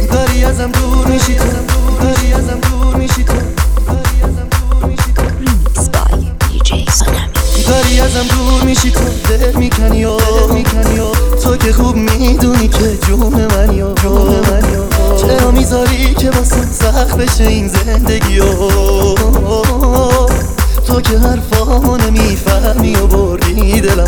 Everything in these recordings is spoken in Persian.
داری ازم دور میشی تو، داری ازم دور میشی تو، داری ازم دور میشی تو، دل میکنی و تو که خوب میدونی که جون منی و چرا میذاری که واسم سخت بشه این زندگی و تو که حرفامو نمیفهمی و بردی دلم.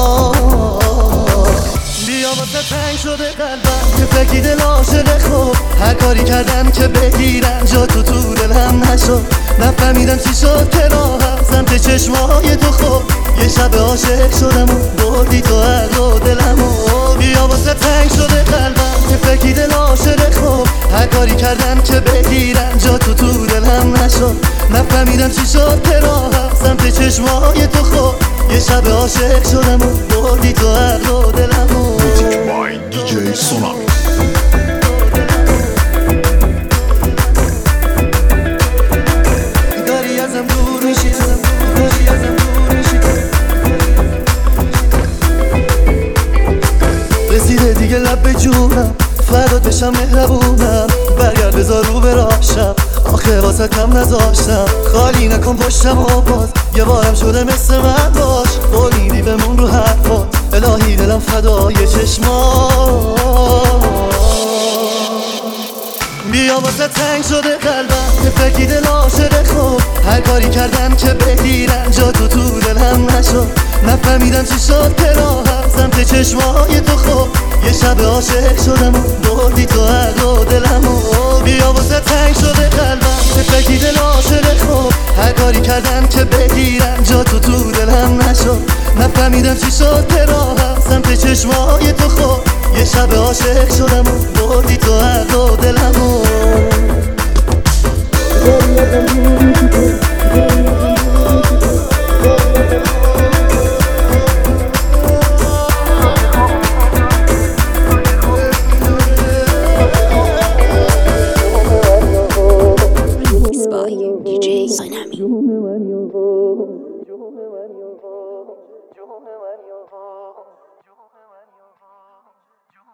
بیا واسه تنگ شده قلبم که فکی دل عاشق خوب، هر کاری کردن که بگیرن جا تو دلم نشد، نفهمیدم چی شد که راهم سمت چشمای تو خوب، یه شب عاشق شدم و بردی تو عقل و دلم و بیا واسه تنگ شده قلبم که فکی دل عاشق خوب، هر کاری کردن که بگیرن جا تو دلم نشد، نفهمیدم چی شد که راهم سمت چشمای تو خوب، یه شب عاشق شدم و بردی تو عقل و دلم و DJ Tsunami. داری ازم دور میشی تو، داری ازم دور میشی تو، رسیده دیگه لب به جونم، فردات بشم مهربونم، برگرد بذار رو به راشم، آخه واسه کم نذاشتم، خالی نکن پشتم و باز یه بارم شده مثل من باش، بریدی بمون رو حرفات الهی دلم فدای چشمات. بیا واسه تنگ شده قلبم که فکی دل عاشق خوب، هر کاری کردن که بگیرن جا تو دلم نشد، نفهمیدم چی شد که راهم سمت چشمای تو خوب، یه شب عاشق شدم و بردی تو عقل و دلم و بیا واسه تنگ شده قلبم که فکی دل عاشق خوب، هر کاری کردن که بگیرن جا تو دلم نشد، نفهمیدم چی شد که راهم سمت چشمای تو خوب، یه شب عاشق شدم و بردی تو عقل و دلم و DJ Tsunami.